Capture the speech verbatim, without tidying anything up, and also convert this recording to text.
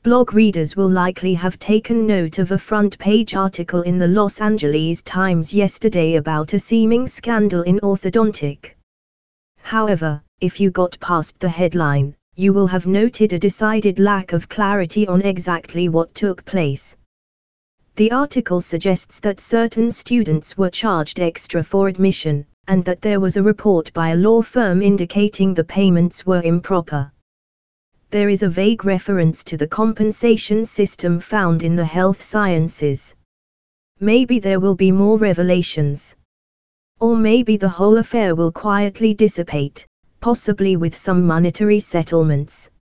blog readers will likely have taken note of a front-page article in the Los Angeles Times yesterday about a seeming scandal in orthodontic. However, if you got past the headline, you will have noted a decided lack of clarity on exactly what took place. The article suggests that certain students were charged extra for admission, and that there was a report by a law firm indicating the payments were improper. There is a vague reference to the compensation system found in the health sciences. Maybe there will be more revelations. Or maybe the whole affair will quietly dissipate, possibly with some monetary settlements.